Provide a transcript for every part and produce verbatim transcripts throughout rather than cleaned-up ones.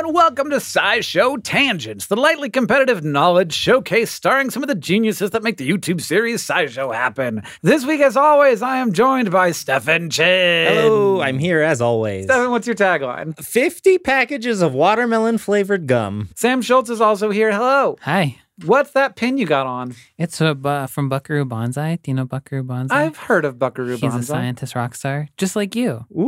and welcome to SciShow Tangents, the lightly competitive knowledge showcase starring some of the geniuses that make the YouTube series SciShow happen. This week, as always, I am joined by Stefan Chin. Hello, I'm here as always. Stefan, what's your tagline? fifty packages of watermelon-flavored gum. Sam Schultz is also here. Hello. Hi. What's that pin you got on? It's a, uh, from Buckaroo Banzai. Do you know Buckaroo Banzai? I've heard of Buckaroo He's Banzai. a scientist rock star, just like you. Ooh.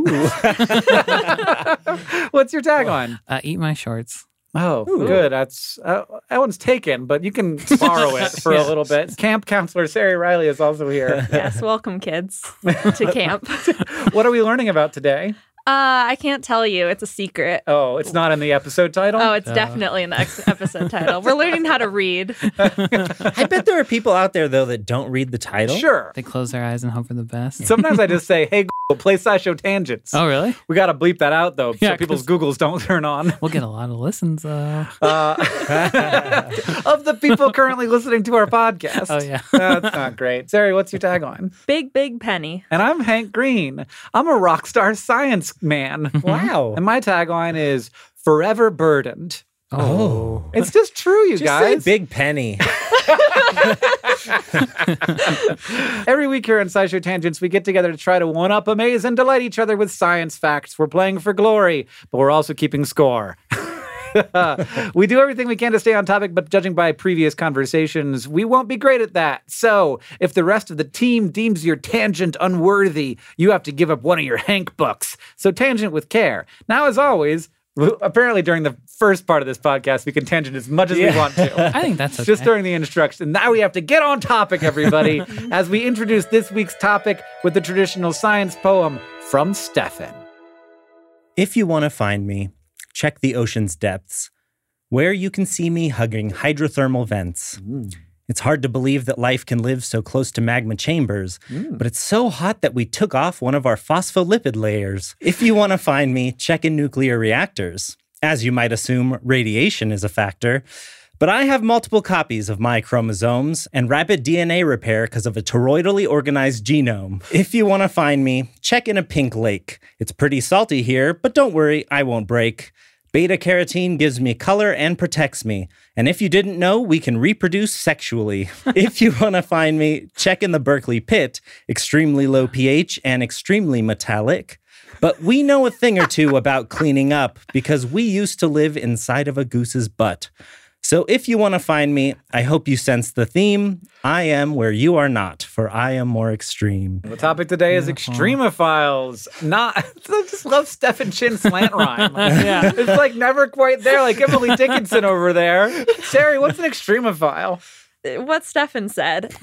What's your tagline? Uh, eat my shorts. Oh, Ooh. good. That's uh, that one's taken, but you can borrow it for a little bit. Camp counselor Sari Riley is also here. Yes, welcome, kids, to camp. What are we learning about today? Uh, I can't tell you. It's a secret. Oh, it's not in the episode title? Oh, it's Uh. definitely in the ex- episode title. We're learning how to read. I bet there are people out there, though, that don't read the title. Sure. They close their eyes and hope for the best. Sometimes I just say, hey, Google, play SciShow Tangents. Oh, really? We got to bleep that out, though, so Yeah, people's 'cause- Googles don't turn on. We'll get a lot of listens, though. Uh, of the people currently listening to our podcast. Oh, yeah. That's not great. Sari, what's your tagline? Big, big penny. And I'm Hank Green. I'm a rock star science man. Wow. And my tagline is forever burdened. Oh. It's just true, you Just guys. say Big Penny. Every week here on SciShow Tangents, we get together to try to one-up, amaze, and delight each other with science facts. We're playing for glory, but we're also keeping score. We do everything we can to stay on topic, but judging by previous conversations, we won't be great at that. So, if the rest of the team deems your tangent unworthy, you have to give up one of your Hank books. So, tangent with care. Now, as always, apparently during the first part of this podcast, we can tangent as much as we want to. I think that's okay. Just during the introduction. Now we have to get on topic, everybody, as we introduce this week's topic with the traditional science poem from Stefan. If you want to find me, check the ocean's depths, where you can see me hugging hydrothermal vents. Mm. It's hard to believe that life can live so close to magma chambers, Mm. but it's so hot that we took off one of our phospholipid layers. If you want to find me, check in nuclear reactors. As you might assume, radiation is a factor. But I have multiple copies of my chromosomes and rapid D N A repair because of a toroidally organized genome. If you want to find me, check in a pink lake. It's pretty salty here, but don't worry, I won't break. Beta-carotene gives me color and protects me. And if you didn't know, we can reproduce sexually. If you want to find me, check in the Berkeley pit. Extremely low pH and extremely metallic. But we know a thing or two about cleaning up because we used to live inside of a goose's butt. So if you want to find me, I hope you sense the theme. I am where you are not, for I am more extreme. The topic today is extremophiles. Not, I just love Stefan Chin slant rhyme. Yeah. It's like never quite there, like Emily Dickinson over there. Sari, what's an extremophile? What Stefan said.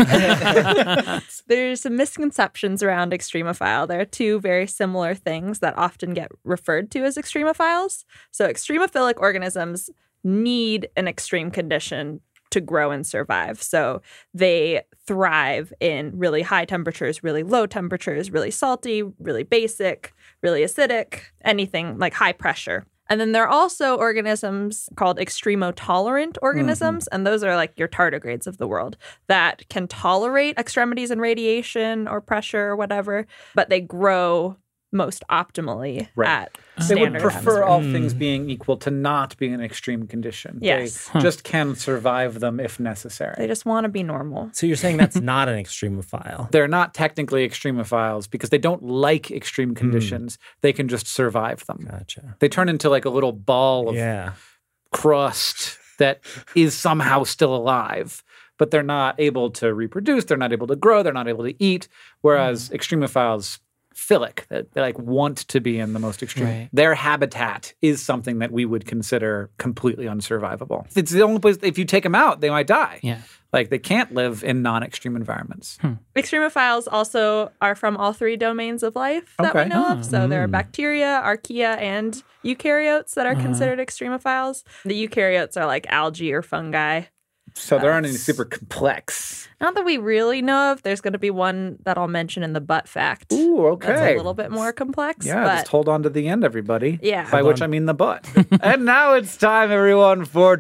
There's some misconceptions around extremophile. There are two very similar things that often get referred to as extremophiles. So extremophilic organisms need an extreme condition to grow and survive. So they thrive in really high temperatures, really low temperatures, really salty, really basic, really acidic, anything like high pressure. And then there are also organisms called extremotolerant organisms, mm-hmm. and those are like your tardigrades of the world that can tolerate extremities and radiation or pressure or whatever, but they grow most optimally Right. at They standard would prefer atmosphere. all Mm. things being equal to not being an extreme condition. Yes. They just can survive them if necessary. They just want to be normal. So you're saying that's not an extremophile? They're not technically extremophiles because they don't like extreme conditions. They can just survive them. Gotcha. They turn into like a little ball of Yeah. crust that is somehow still alive, but they're not able to reproduce. They're not able to grow. They're not able to eat. Whereas extremophiles, philic, they, they like want to be in the most extreme. Right. Their habitat is something that we would consider completely unsurvivable. It's the only place, if you take them out, they might die. Yeah. Like they can't live in non-extreme environments. Extremophiles also are from all three domains of life that Okay. we know of. So there are Mm. bacteria, archaea, and eukaryotes that are Uh-huh. considered extremophiles. The eukaryotes are like algae or fungi. So there aren't any That's- super complex. Not that we really know of. There's going to be one that I'll mention in the butt fact. Ooh, okay. That's a little bit more complex. Yeah, but just hold on to the end, everybody. Yeah. By Hold which on. I mean the butt. And now it's time, everyone, for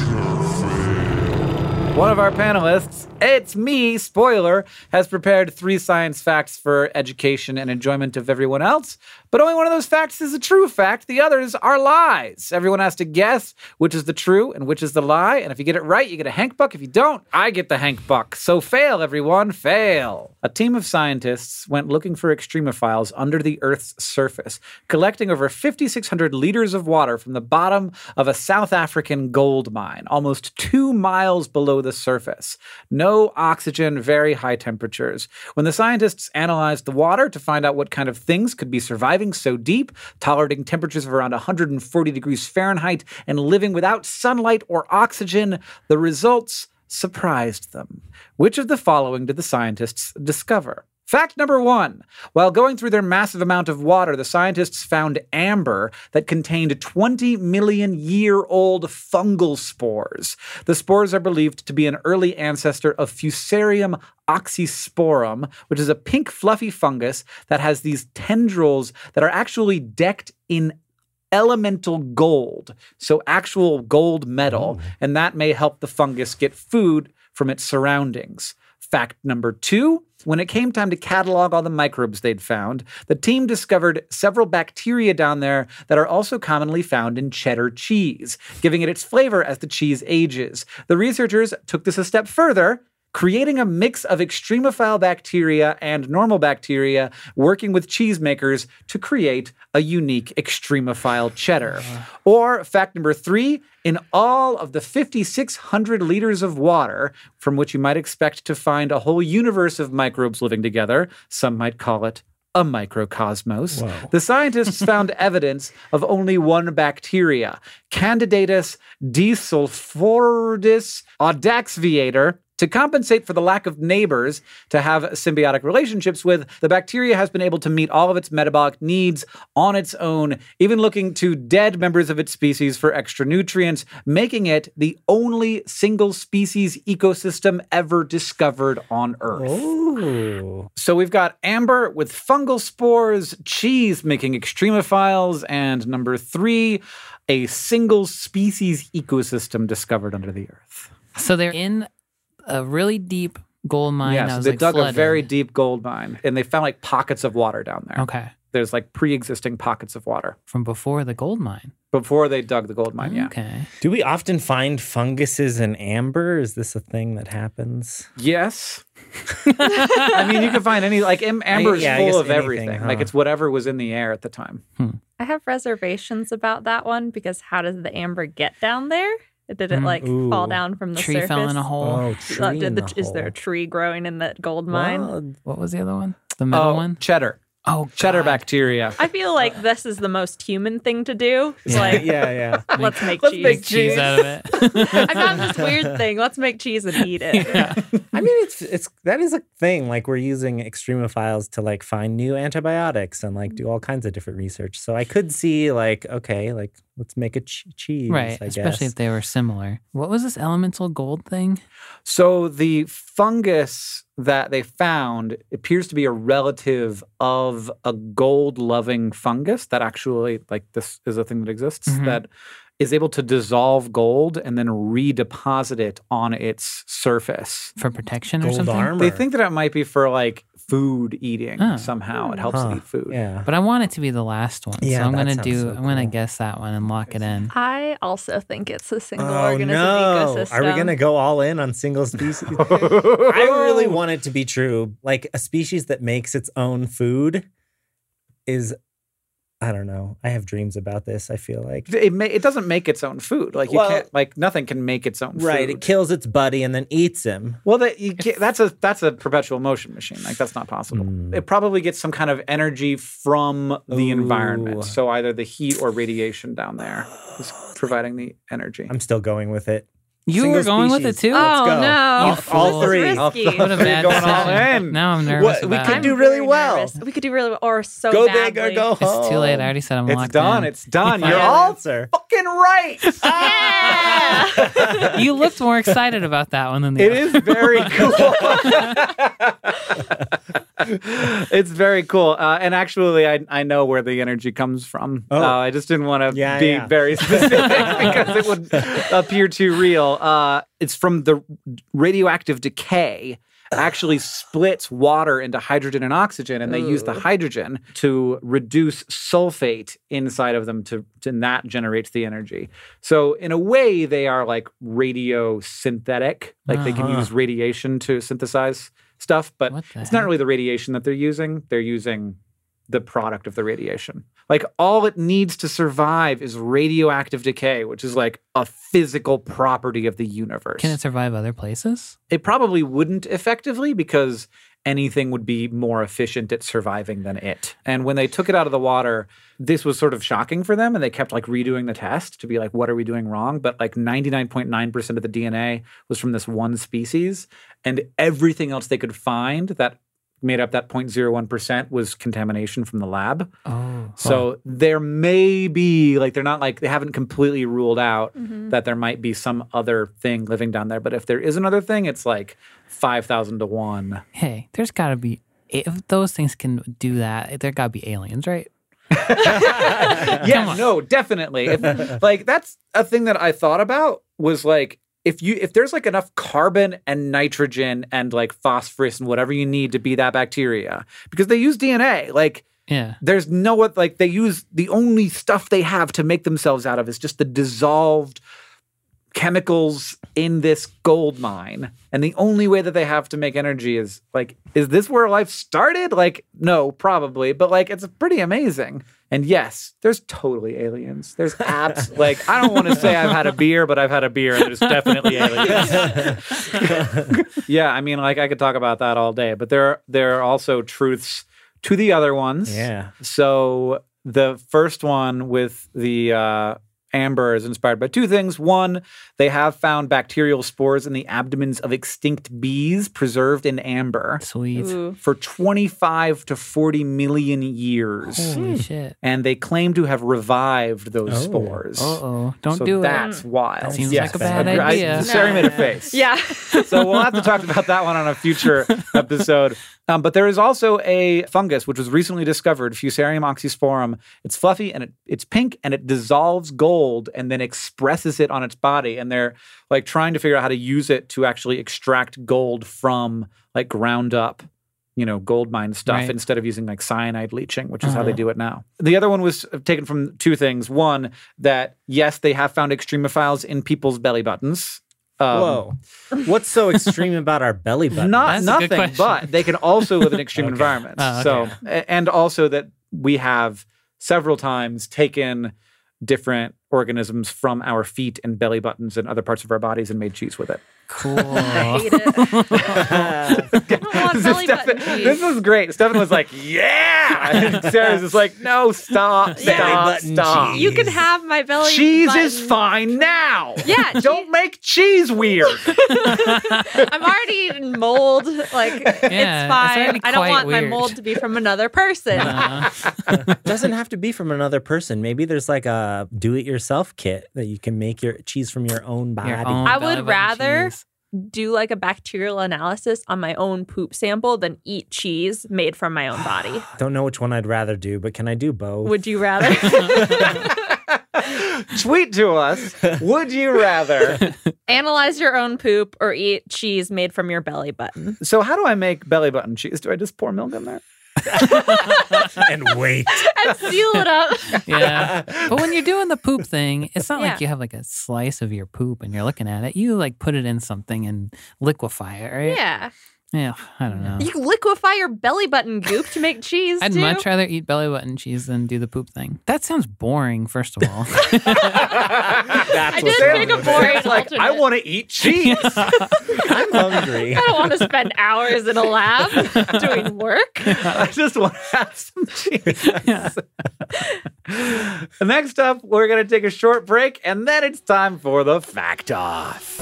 one of our panelists. It's me, spoiler, has prepared three science facts for education and enjoyment of everyone else. But only one of those facts is a true fact. The others are lies. Everyone has to guess which is the true and which is the lie. And if you get it right, you get a Hank Buck. If you don't, I get the Hank Buck. So fail, everyone, fail. A team of scientists went looking for extremophiles under the Earth's surface, collecting over fifty-six hundred liters of water from the bottom of a South African gold mine, almost two miles below the surface. No oxygen, very high temperatures. When the scientists analyzed the water to find out what kind of things could be surviving so deep, tolerating temperatures of around one hundred forty degrees Fahrenheit and living without sunlight or oxygen, the results surprised them. Which of the following did the scientists discover? Fact number one. While going through their massive amount of water, the scientists found amber that contained twenty million year old fungal spores. The spores are believed to be an early ancestor of Fusarium oxysporum, which is a pink fluffy fungus that has these tendrils that are actually decked in elemental gold, so actual gold metal, oh. and that may help the fungus get food from its surroundings. Fact number two, when it came time to catalog all the microbes they'd found, the team discovered several bacteria down there that are also commonly found in cheddar cheese, giving it its flavor as the cheese ages. The researchers took this a step further, creating a mix of extremophile bacteria and normal bacteria, working with cheesemakers to create a unique extremophile cheddar. Uh. Or fact number three, in all of the fifty-six hundred liters of water, from which you might expect to find a whole universe of microbes living together, some might call it a microcosmos, Whoa. The scientists found evidence of only one bacteria, Candidatus desulfuridis audaxviator. To compensate for the lack of neighbors to have symbiotic relationships with, the bacteria has been able to meet all of its metabolic needs on its own, even looking to dead members of its species for extra nutrients, making it the only single species ecosystem ever discovered on Earth. Ooh. So we've got amber with fungal spores, cheese making extremophiles, and number three, a single species ecosystem discovered under the Earth. So they're in a really deep gold mine. Yeah, that so was they like dug flooded. a very deep gold mine, and they found like pockets of water down there. Okay. There's like pre-existing pockets of water. From before the gold mine. Before they dug the gold mine, yeah. Okay. Do we often find funguses in amber? Is this a thing that happens? Yes. I mean, you can find any, like am- amber is I, yeah, full I guess of anything, everything. huh? Like it's whatever was in the air at the time. Hmm. I have reservations about that one because how does the amber get down there? Did it like Ooh. fall down from the Tree surface? fell in a hole. Oh, Uh, tree did in the, the is there a hole. tree growing in that gold mine? Well, What was the other one? The middle Oh, one? cheddar. Oh, Cheddar God. bacteria. I feel like this is the most human thing to do. It's like, yeah, yeah. let's make Let's cheese. make Make cheese out of it. I found this weird thing. Let's make cheese and eat it. Yeah. I mean, it's it's that is a thing. Like we're using extremophiles to like find new antibiotics and like do all kinds of different research. So I could see like, okay, like let's make a ch- cheese. Right. I Especially guess. if they were similar. What was this elemental gold thing? So the fungus that they found appears to be a relative of a gold-loving fungus that actually, like this is a thing that exists, Mhm. that is able to dissolve gold and then redeposit it on its surface. For protection or Gold something? armor. They think that it might be for like food eating Huh. somehow. It helps Huh. it eat food. Yeah. But I want it to be the last one. Yeah, so I'm that gonna sounds do so I'm gonna cool. guess that one and lock it in. I also think it's a single Oh organism no! ecosystem. Are we gonna go all in on single species? I really want it to be true. Like a species that makes its own food is, I don't know. I have dreams about this. I feel like It, ma- it doesn't make its own food. Like you Well- can't. Like nothing can make its own right. food. It kills its buddy and then eats him. Well, that you get, that's a that's a perpetual motion machine. Like that's not possible. Mm. It probably gets some kind of energy from the Ooh. environment. So either the heat or radiation down there is providing the energy. I'm still going with it. You Single were going with it species. too? Let's Oh go. no! All- This all is three. risky. All- What a bad Going all decision. in. Now I'm nervous What- we about could it. do really very well. nervous. We could do really well, or so Go badly. big or go home. It's too late. I already said I'm It's locked done. in. It's done. You're Final all answer. fucking right. Yeah! You looked more excited about that one than the It other. is very cool. It's very cool. Uh, and actually, I I know where the energy comes from. Oh. Uh, I just didn't want to Yeah, be yeah. very specific because it would appear too real. Uh, it's from the radioactive decay actually splits water into hydrogen and oxygen, and they Ooh. use the hydrogen to reduce sulfate inside of them, to, to and that generates the energy. So in a way, they are like radiosynthetic, like they can Uh-huh. use radiation to synthesize stuff, but What the it's not heck? really the radiation that they're using. They're using the product of the radiation. Like all it needs to survive is radioactive decay, which is like a physical property of the universe. Can it survive other places? It probably wouldn't effectively because anything would be more efficient at surviving than it. And when they took it out of the water, this was sort of shocking for them. And they kept like redoing the test to be like, what are we doing wrong? But like ninety-nine point nine percent of the D N A was from this one species. And everything else they could find that made up that zero point zero one percent was contamination from the lab. Oh. So there may be, like, they're not like, they haven't completely ruled out Mm-hmm. that there might be some other thing living down there. But if there is another thing, it's like five thousand to one. Hey, there's got to be, if those things can do that, there got to be aliens, right? Yeah, no, definitely. If, like, that's a thing that I thought about was like, if you if there's like enough carbon and nitrogen and like phosphorus and whatever you need to be that bacteria, because they use D N A, like, Yeah. there's no what like they use the only stuff they have to make themselves out of is just the dissolved chemicals in this gold mine. And the only way that they have to make energy is like, is this where life started? Like, no, probably, but like it's pretty amazing. And yes, there's totally aliens. There's apps. Like, I don't want to say I've had a beer, but I've had a beer and there's definitely aliens. Yeah, I mean, like I could talk about that all day, but there there are also truths to the other ones. Yeah. So the first one with the uh, amber is inspired by two things. One, they have found bacterial spores in the abdomens of extinct bees preserved in amber Sweet. Ooh. for twenty-five to forty million years. Holy shit. And they claim to have revived those Oh. spores. Uh-oh. Don't so do it. that's wild. Seems Yes. like a bad I- I- idea. Sarah made a face. Yeah. So we'll have to talk about that one on a future episode. Um, but there is also a fungus which was recently discovered, Fusarium oxysporum. It's fluffy and it, it's pink and it dissolves gold and then expresses it on its body. And they're like trying to figure out how to use it to actually extract gold from like ground up, you know, gold mine stuff Right. instead of using like cyanide leaching, which is how they Uh-huh. do it now. The other one was taken from two things. One, that yes, they have found extremophiles in people's belly buttons. Um, Whoa. What's so extreme about our belly button? Not That's a good nothing, question. but they can also live in extreme Okay. environments. Oh, okay. So, a- and also that we have several times taken different organisms from our feet and belly buttons and other parts of our bodies and made cheese with it. Cool. I hate it. I don't want belly button Stefan- cheese. this was great. Stefan was like, "Yeah," and Sarah's just like, "No, stop, Yeah. stop, Belly button stop." cheese. You can have my belly Cheese button. is fine now. Yeah, Don't make cheese weird. I'm already eating mold. Like, it's it's fine. already I don't quite want my weird. mold to be from another person. Uh, Doesn't have to be from another person. Maybe there's like a do-it-yourself kit that you can make your cheese from your own body. your own I belly would button rather cheese. Do like a bacterial analysis on my own poop sample than eat cheese made from my own body. Don't know which one I'd rather do, but can I do both? Would you rather? Tweet to us. Would you rather? Analyze your own poop or eat cheese made from your belly button? So how do I make belly button cheese? Do I just pour milk in there? and wait. And seal it up. Yeah. But when you're doing the poop thing, it's not Yeah. like you have like a slice of your poop and you're looking at it. You like put it in something and liquefy it, right? Yeah. Yeah. I don't know. You can liquefy your belly button goop to make cheese, I'd too. much rather eat belly button cheese than do the poop thing. That sounds boring, first of all. That's I what did Sarah pick a was. boring Sarah's like, I alternate. want to eat cheese. I'm hungry. I don't want to spend hours in a lab doing work. I just want to have some cheese. Next up, we're going to take a short break, and then it's time for the Fact Off.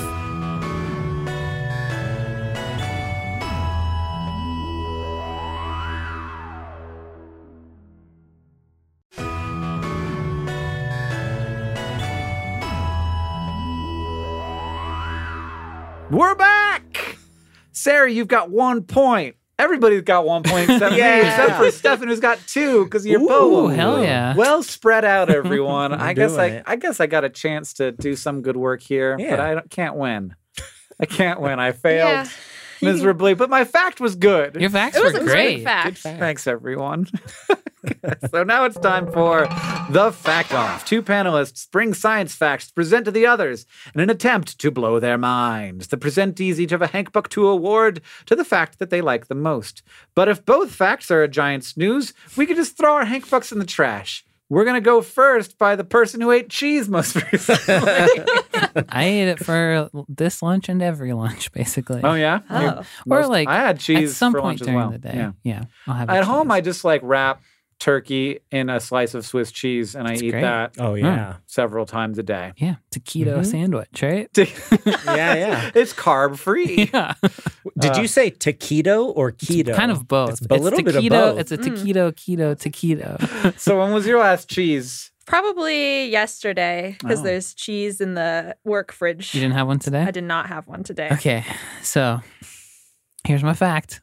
We're back! Sarah, you've got one point. Everybody's got one point except me, Yeah. except for Stefan, who's got two because you're Ooh, both. hell yeah. Well spread out, everyone. I guess doing I, it. I guess I got a chance to do some good work here, but Yeah. I don't- can't win. I can't win. I failed. Yeah. miserably, but my fact was good. Your facts It was were a great. great fact. Thanks, everyone. So now it's time for the Fact Off. Two panelists bring science facts to present to the others in an attempt to blow their minds. The presentees each have a Hank Buck two award to the fact that they like the most. But if both facts are a giant snooze, we could just throw our Hank Bucks in the trash. We're going to go first by the person who ate cheese most recently. I ate it for this lunch and every lunch, basically. Oh, yeah? Oh. You- Or most- like I had cheese at some for point lunch as during well. the day. Yeah. Yeah, I'll have. At a home, cheese. I just like wrap turkey in a slice of Swiss cheese, and I That's eat great. that Oh, yeah. several times a day. yeah, it's a keto Mhm. sandwich, right? Yeah, yeah. It's carb free. Yeah, Did you say taquito or keto? kind of both. It's a little bit of taquito, both. It's a Mm. taquito, keto, taquito. So when was your last cheese? Probably yesterday because Oh. there's cheese in the work fridge. You didn't have one today? I did not have one today. Okay, so here's my fact.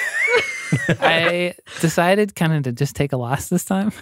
I decided kind of to just take a loss this time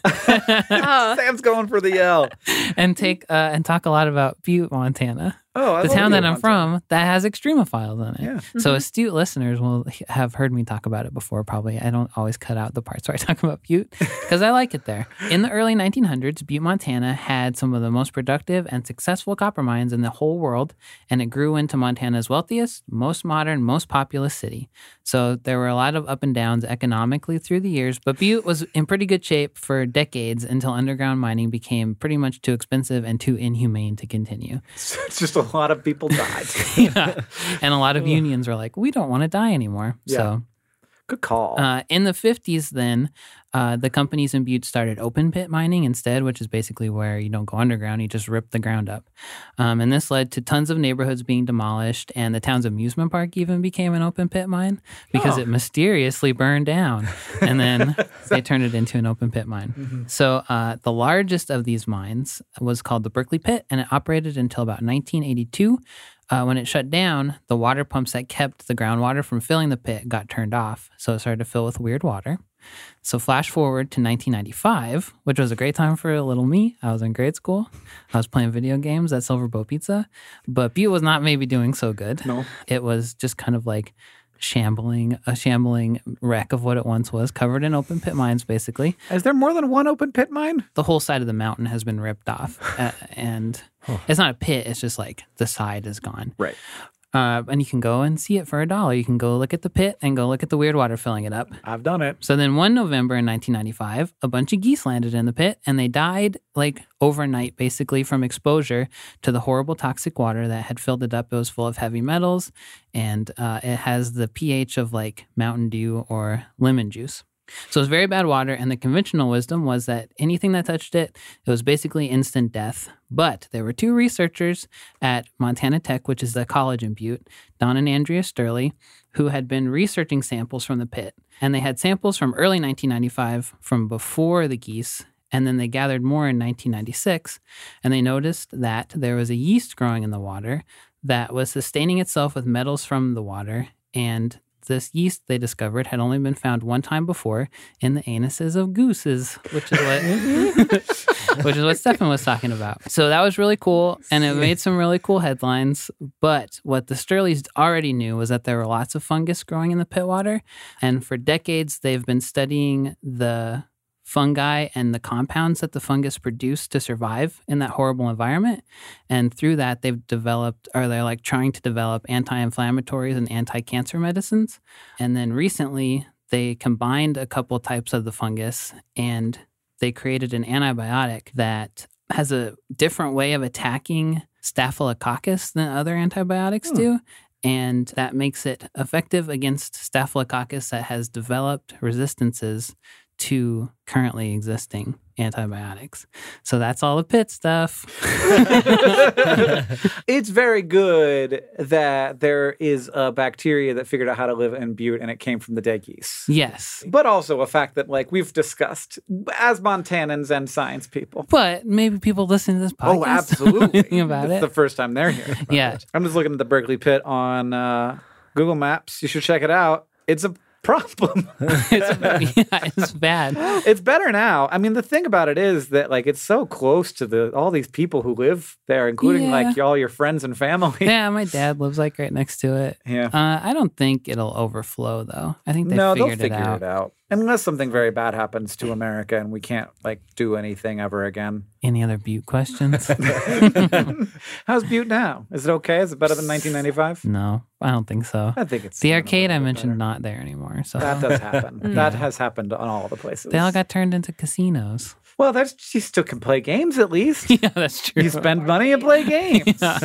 Oh, Sam's going for the L. and take uh, and talk a lot about Butte, Montana, Oh, I the love town that Butte, I'm Montana. from that has extremophiles in it. Yeah. So astute listeners will h- have heard me talk about it before. Probably I don't always cut out the parts where I talk about Butte because I like it there. In the early nineteen hundreds, Butte, Montana had some of the most productive and successful copper mines in the whole world, and it grew into Montana's wealthiest, most modern, most populous city. So there were a lot of up and downs economically through the years, but Butte was in pretty good shape for decades until underground mining became pretty much too expensive and too inhumane to continue. It's just a lot of people died. Yeah. And a lot of unions were like, we don't want to die anymore. Yeah. So Good call. uh, in the fifties, then, uh, the companies in Butte started open pit mining instead, which is basically where you don't go underground, you just rip the ground up. Um, and this led to tons of neighborhoods being demolished, and the town's amusement park even became an open pit mine because Oh. it mysteriously burned down. And then they turned it into an open pit mine. Mm-hmm. So uh, the largest of these mines was called the Berkeley Pit, and it operated until about nineteen eighty-two. Uh, when it shut down, the water pumps that kept the groundwater from filling the pit got turned off, so it started to fill with weird water. So flash forward to nineteen ninety-five, which was a great time for little me. I was in grade school. I was playing video games at Silverboat Pizza, but Butte was not maybe doing so good. No. It was just kind of like shambling, a shambling wreck of what it once was, covered in open pit mines, basically. Is there more than one open pit mine? The whole side of the mountain has been ripped off, uh, and it's not a pit. It's just like the side is gone. Right. Uh, and you can go and see it for a dollar. You can go look at the pit and go look at the weird water filling it up. I've done it. So then one November in nineteen ninety-five, a bunch of geese landed in the pit and they died like overnight, basically from exposure to the horrible toxic water that had filled it up. It was full of heavy metals and uh, it has the pH of like Mountain Dew or lemon juice. So it was very bad water, and the conventional wisdom was that anything that touched it, it was basically instant death. But there were two researchers at Montana Tech, which is the college in Butte, Don and Andrea Sturley, who had been researching samples from the pit. And they had samples from early nineteen ninety-five, from before the geese, and then they gathered more in nineteen ninety-six, and they noticed that there was a yeast growing in the water that was sustaining itself with metals from the water, and this yeast, they discovered, had only been found one time before in the anuses of gooses, which is what which is what Stefan was talking about. So that was really cool, and it made some really cool headlines. But what the Sturleys already knew was that there were lots of fungus growing in the pit water, and for decades they've been studying the fungi and the compounds that the fungus produced to survive in that horrible environment. And through that, they've developed, or they're like trying to develop anti-inflammatories and anti-cancer medicines. And then recently, they combined a couple types of the fungus and they created an antibiotic that has a different way of attacking Staphylococcus than other antibiotics Hmm. do. And that makes it effective against Staphylococcus that has developed resistances to currently existing antibiotics. So that's all the pit stuff. It's very good that there is a bacteria that figured out how to live in Butte and it came from the dead geese. Yes. But also a fact that, like, we've discussed as Montanans and science people. But maybe people listening to this podcast Oh, absolutely. thinking about it's it. the first time they're here. Yeah. I'm just looking at the Berkeley Pit on uh, Google Maps. You should check it out. It's a problem. it's, yeah, it's bad. It's better now. I mean, the thing about it is that like it's so close to the all these people who live there, including Yeah. like all your friends and family. Yeah, my dad lives like right next to it. Yeah. Uh, I don't think it'll overflow though. I think they no, they'll figured figure it out. it out. Unless something very bad happens to America and we can't like do anything ever again. Any other Butte questions? How's Butte now? Is it okay? Is it better than nineteen ninety-five? No, I don't think so. I think it's The gonna be arcade a I little bit mentioned better. not there anymore. So That does happen. That has happened on all the places. they all got turned into casinos. well, that's you still can play games at least. Yeah, that's true. You spend money and play games. Yeah.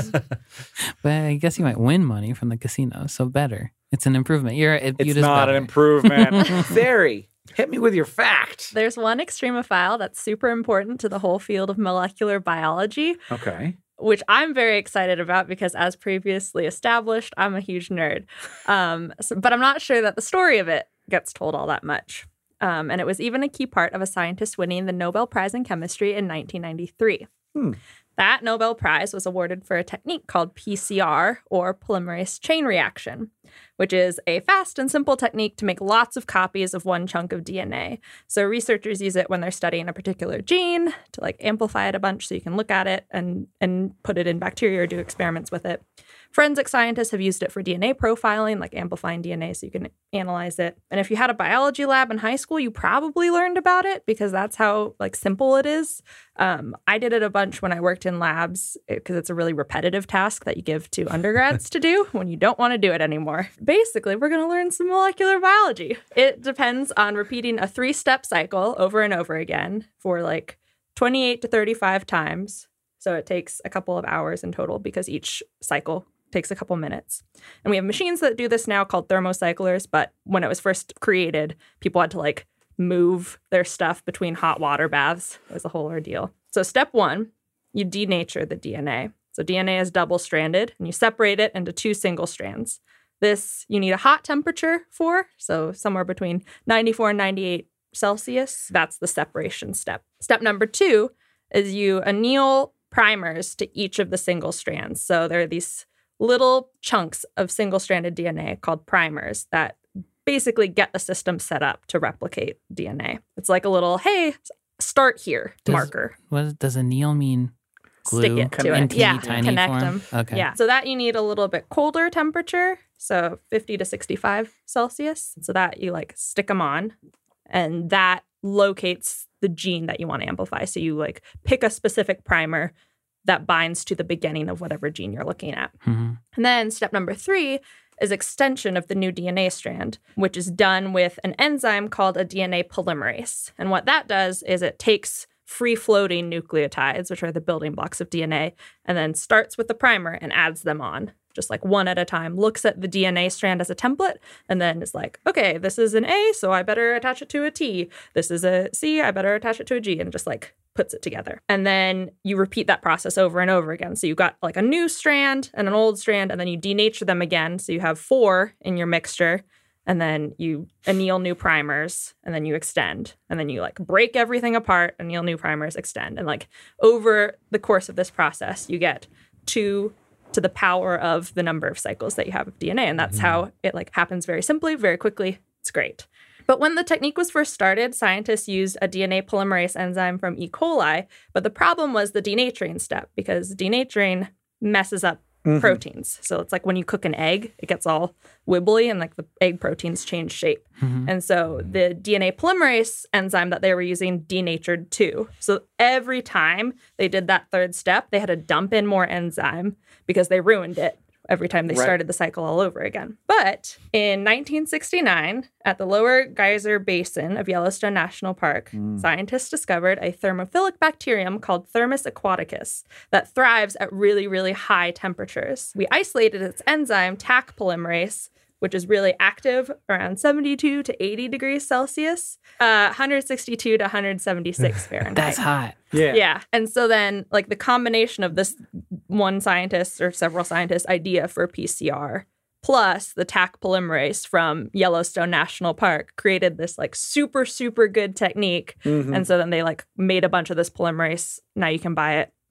But I guess you might win money from the casino, so better. It's an improvement. You're it, It's Butte is not better. an improvement. Very. Hit me with your fact. There's one extremophile that's super important to the whole field of molecular biology, Okay. which I'm very excited about because, as previously established, I'm a huge nerd. Um, so- but I'm not sure that the story of it gets told all that much. Um, and it was even a key part of a scientist winning the Nobel Prize in Chemistry in nineteen ninety-three. Hmm. That Nobel Prize was awarded for a technique called P C R, or polymerase chain reaction, which is a fast and simple technique to make lots of copies of one chunk of D N A. So researchers use it when they're studying a particular gene to like amplify it a bunch so you can look at it and, and put it in bacteria or do experiments with it. Forensic scientists have used it for D N A profiling, like amplifying D N A so you can analyze it. And if you had a biology lab in high school, you probably learned about it because that's how like simple it is. Um, I did it a bunch when I worked in labs because it's a really repetitive task that you give to undergrads to do when you don't want to do it anymore. Basically, we're going to learn some molecular biology. It depends on repeating a three-step cycle over and over again for like twenty-eight to thirty-five times. So it takes a couple of hours in total because each cycle takes a couple minutes. And we have machines that do this now called thermocyclers, but when it was first created, people had to like move their stuff between hot water baths. It was a whole ordeal. So step one, you denature the D N A. So D N A is double-stranded, and you separate it into two single strands. This you need a hot temperature for, so somewhere between ninety-four and ninety-eight Celsius. That's the separation step. Step number two is you anneal primers to each of the single strands. So there are these little chunks of single-stranded D N A called primers that basically get the system set up to replicate D N A. It's like a little, hey, start here Does- marker. What does anneal mean? Glue Stick it to in it. teeny Yeah, tiny connect form? them. Okay. Yeah. So that you need a little bit colder temperature, so fifty to sixty-five Celsius. So that you like stick them on, and that locates the gene that you want to amplify. So you like pick a specific primer that binds to the beginning of whatever gene you're looking at. Mhm. And then step number three is extension of the new D N A strand, which is done with an enzyme called a D N A polymerase. And what that does is it takes free-floating nucleotides, which are the building blocks of D N A, and then starts with the primer and adds them on, just like one at a time, looks at the D N A strand as a template, and then is like, okay, this is an A, so I better attach it to a T. This is a C, I better attach it to a G, and just like puts it together. And then you repeat that process over and over again. So you've got like a new strand and an old strand, and then you denature them again. So you have four in your mixture, and then you anneal new primers, and then you extend, and then you like break everything apart, anneal new primers, extend. And like over the course of this process, you get two to the power of the number of cycles that you have of D N A. And that's mm-hmm. how it like happens very simply, very quickly. It's great. But when the technique was first started, scientists used a D N A polymerase enzyme from E. coli. But the problem was the denaturing step, because denaturing messes up mm-hmm. proteins. So it's like when you cook an egg, it gets all wibbly and like the egg proteins change shape. Mm-hmm. And so the D N A polymerase enzyme that they were using denatured too. So every time they did that third step, they had to dump in more enzyme because they ruined it every time they right. started the cycle all over again. But in nineteen sixty-nine, at the Lower Geyser Basin of Yellowstone National Park, mm. scientists discovered a thermophilic bacterium called Thermus aquaticus that thrives at really, really high temperatures. We isolated its enzyme, T A C polymerase, which is really active around seventy-two to eighty degrees Celsius, uh, one sixty-two to one seventy-six Fahrenheit. That's hot. Yeah. Yeah. And so then, like, the combination of this one scientist or several scientists' idea for P C R plus the T A C polymerase from Yellowstone National Park created this, like, super, super good technique. Mm-hmm. And so then they, like, made a bunch of this polymerase. Now you can buy it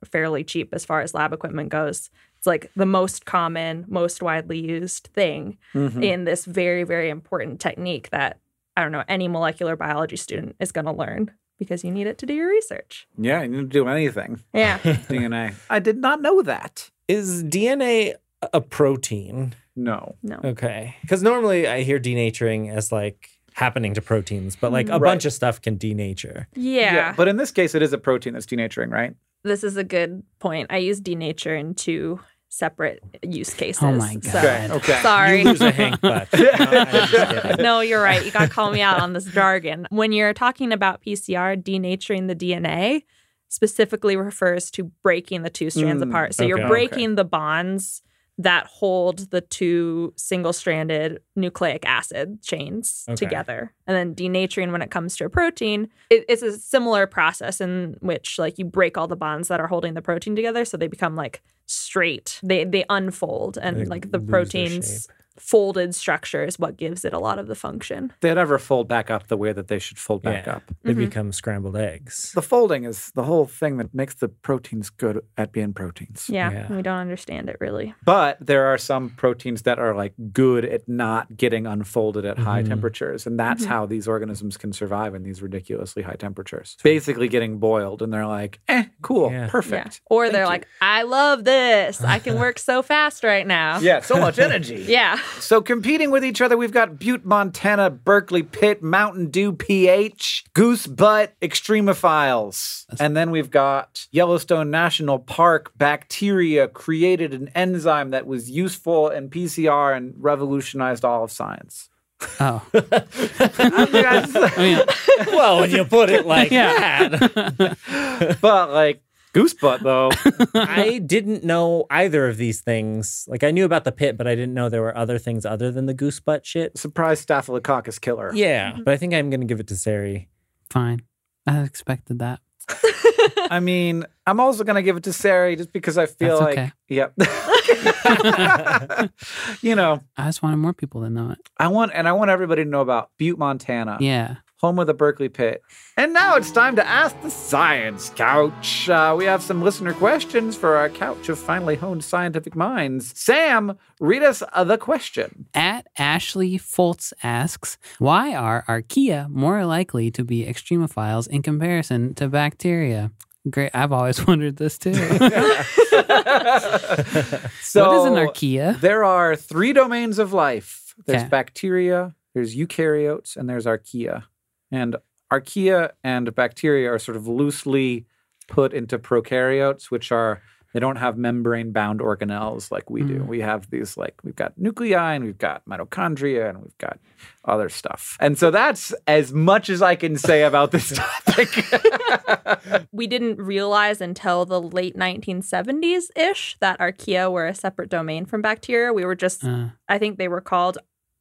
fairly cheap as far as lab equipment goes. It's like the most common, most widely used thing Mhm. in this very, very important technique that, I don't know, any molecular biology student is going to learn because you need it to do your research. Yeah, you didn't do anything. Yeah. D N A. I did not know that. Is D N A a protein? No. No. Okay. Because normally I hear denaturing as like happening to proteins, but like a Right. bunch of stuff can denature. Yeah. But in this case, it is a protein that's denaturing, right? This is a good point. I use denature in two separate use cases. Oh my So- God. Okay. Okay. Sorry. You lose a Hank butt. No, I'm just kidding. No, you're right. You got to call me out on this jargon. When you're talking about P C R, denaturing the D N A specifically refers to breaking the two strands Mm, apart. So okay. you're breaking the bonds that hold the two single-stranded nucleic acid chains Okay. together. And then denaturing, when it comes to a protein, it, it's a similar process in which like you break all the bonds that are holding the protein together so they become like straight. They they unfold and They like the lose their protein's folded structure is what gives it a lot of the function. They never fold back up the way that they should fold back Yeah. up. They Mhm. become scrambled eggs. The folding is the whole thing that makes the proteins good at being proteins. Yeah, Yeah. we don't understand it really. But there are some proteins that are like good at not getting unfolded at high Mhm. temperatures. And that's Mhm. how these organisms can survive in these ridiculously high temperatures. Basically getting boiled and they're like, eh, cool, Yeah. perfect. Yeah. Or Thank they're you. like, I love this. I can work so fast right now. Yeah, so much energy. Yeah. So competing with each other, we've got Butte, Montana, Berkeley Pit, Mountain Dew pH, Goose Butt, Extremophiles. And then we've got Yellowstone National Park. Bacteria created an enzyme that was useful in P C R and revolutionized all of science. Oh, I mean, I just- I mean, Well, when you put it like Yeah. that. but like Goose Butt, though. I didn't know either of these things. Like I knew about the pit, but I didn't know there were other things other than the goose butt shit. Surprise Staphylococcus killer. Yeah, but I think I'm going to give it to Sari. fine. I expected that. I mean, I'm also going to give it to Sari just because I feel That's like, okay. yep. You know, I just wanted more people to know it. I want, and I want everybody to know about Butte, Montana, Yeah. home of the Berkeley Pit. And now it's time to ask the Science Couch. Uh, we have some listener questions for our couch of finely honed scientific minds. Sam, read us uh, the question. At Ashley Foltz asks, why are archaea more likely to be extremophiles in comparison to bacteria? Great. I've always wondered this too. So What is an archaea? There are three domains of life. There's Okay. bacteria, there's eukaryotes, and there's archaea. And archaea and bacteria are sort of loosely put into prokaryotes, which are, they don't have membrane-bound organelles like we do. Mm. We have these, like, we've got nuclei, and we've got mitochondria, and we've got other stuff. And so that's as much as I can say about this topic. We didn't realize until the late nineteen seventies-ish that archaea were a separate domain from bacteria. We were just, Uh, I think they were called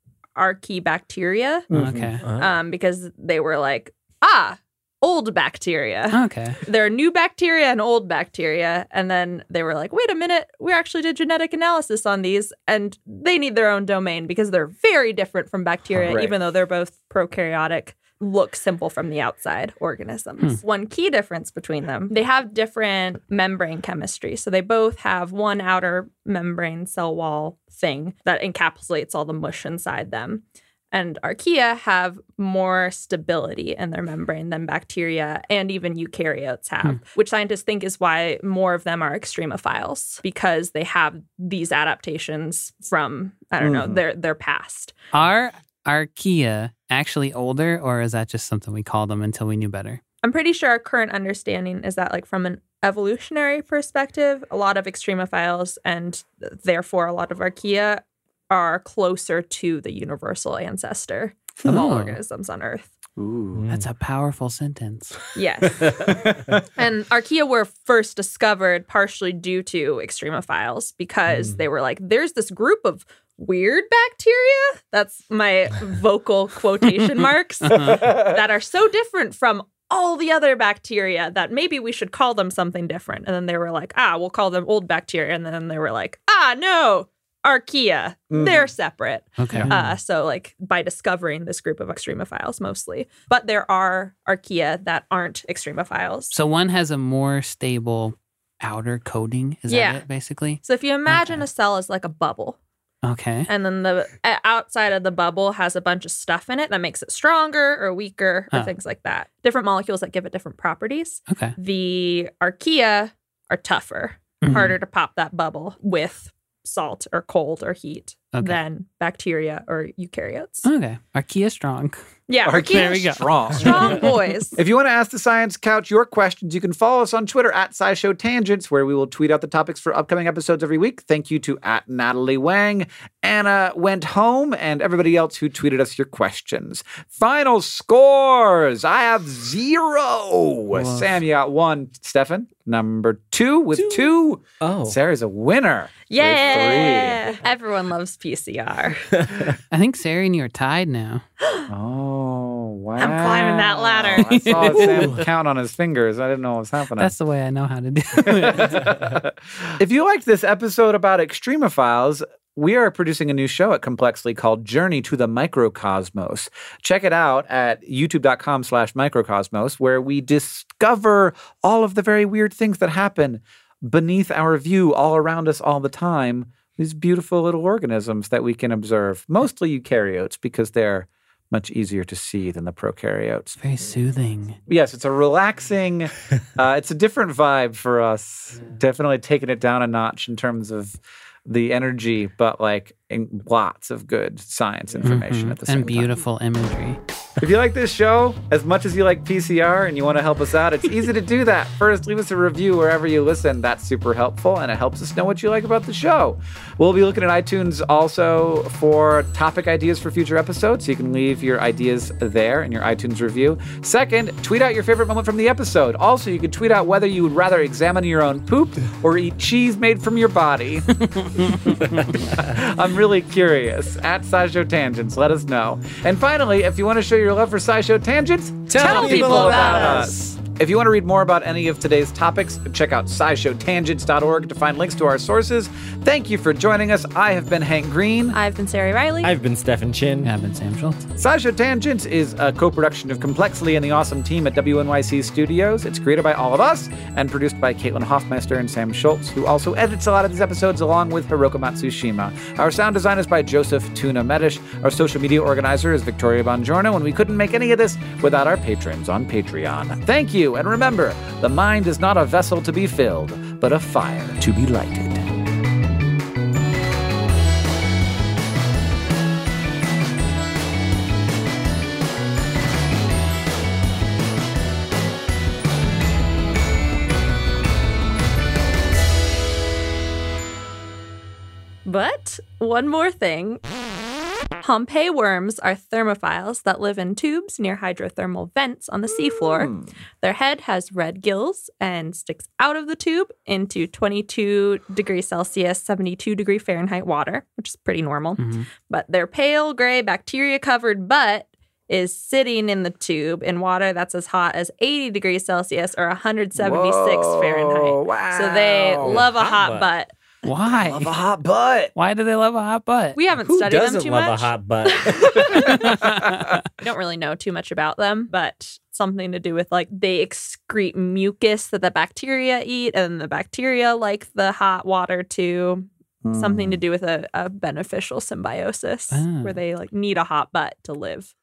archaebacteria okay. um, because they were like, ah, old bacteria. Okay. There are new bacteria and old bacteria. And then they were like, wait a minute, we actually did genetic analysis on these and they need their own domain because they're very different from bacteria, Right. even though they're both prokaryotic, look simple from the outside organisms. One key difference between them, they have different membrane chemistry. So they both have one outer membrane cell wall thing that encapsulates all the mush inside them. And archaea have more stability in their membrane than bacteria and even eukaryotes have, which scientists think is why more of them are extremophiles because they have these adaptations from, I don't know, Mhm. their their past. Are archaea actually older, or is that just something we called them until we knew better? I'm pretty sure our current understanding is that, like, from an evolutionary perspective, a lot of extremophiles and therefore a lot of archaea are closer to the universal ancestor of all Oh. organisms on Earth. Ooh. That's a powerful sentence. Yes. And archaea were first discovered partially due to extremophiles because Mm. they were like, there's this group of weird bacteria. That's my vocal quotation marks that are so different from all the other bacteria that maybe we should call them something different. And then they were like, ah, we'll call them old bacteria. And then they were like, ah, no, archaea. Mhm. They're separate. Okay. Uh, so, like, by discovering this group of extremophiles mostly. But there are archaea that aren't extremophiles. So one has a more stable outer coating. Is Yeah. that it, basically? So if you imagine Okay. a cell as like a bubble, Okay. and then the uh, outside of the bubble has a bunch of stuff in it that makes it stronger or weaker or Huh. things like that. Different molecules that give it different properties. Okay. The archaea are tougher, Mhm. harder to pop that bubble with salt or cold or heat Okay. than bacteria or eukaryotes. Okay. Archaea strong. Yeah, Archaea There we go. strong. strong boys. If you want to ask the Science Couch your questions, you can follow us on Twitter at SciShow Tangents, where we will tweet out the topics for upcoming episodes every week. Thank you to at Natalie Wang, Anna Went Home, and everybody else who tweeted us your questions. Final scores. I have zero. Woof. Sam, you got one. Stefan, number two with two. two. Oh. Sarah's a winner. with Yeah. Everyone loves P C R. I think Sarah and you are tied now. three. Oh, wow. I'm climbing that ladder. I saw Sam count on his fingers. I didn't know what was happening. That's the way I know how to do it. If you liked this episode about extremophiles, we are producing a new show at Complexly called Journey to the Microcosmos. Check it out at youtube.com slash microcosmos, where we discover all of the very weird things that happen beneath our view all around us all the time. These beautiful little organisms that we can observe, mostly eukaryotes, because they're much easier to see than the prokaryotes. Very soothing. Yes, it's a relaxing, uh, it's a different vibe for us. Definitely taking it down a notch in terms of the energy, but like in lots of good science information Mhm. at the same And beautiful imagery. time. If you like this show as much as you like P C R and you want to help us out, it's easy to do that. First, leave us a review wherever you listen. That's super helpful, and it helps us know what you like about the show. We'll be looking at iTunes also for topic ideas for future episodes, so you can leave your ideas there in your iTunes review. Second, tweet out your favorite moment from the episode. Also, you can tweet out whether you would rather examine your own poop or eat cheese made from your body. I'm really curious. At SciShow Tangents, let us know. And finally, if you want to show your love for SciShow Tangents, Tell people about us. If you want to read more about any of today's topics, check out sci show tangents dot org to find links to our sources. Thank you for joining us. I have been Hank Green. I've been Sarah Riley. I've been Stefan Chin. I've been Sam Schultz. SciShow Tangents is a co-production of Complexly and the awesome team at W N Y C Studios. It's created by all of us and produced by Caitlin Hoffmeister and Sam Schultz, who also edits a lot of these episodes along with Hiroko Matsushima. Our sound design is by Joseph Tuna Medish. Our social media organizer is Victoria Bongiorno, and we couldn't make any of this without our patrons on Patreon. Thank you, and remember, the mind is not a vessel to be filled, but a fire to be lighted. But one more thing. Pompeii worms are thermophiles that live in tubes near hydrothermal vents on the seafloor. Their head has red gills and sticks out of the tube into twenty-two degrees Celsius, seventy-two degree Fahrenheit water, which is pretty normal. Mm-hmm. But their pale gray bacteria covered butt is sitting in the tube in water that's as hot as eighty degrees Celsius or one hundred seventy-six Whoa, Fahrenheit. wow. So they love a Hot hot butt. butt. Why? Love a hot butt. Why do they love a hot butt? We haven't Who studied them doesn't too love much. a hot butt? I don't really know too much about them, but something to do with like they excrete mucus that the bacteria eat, and the bacteria like the hot water too. Something to do with a, a beneficial symbiosis Ah. where they like need a hot butt to live.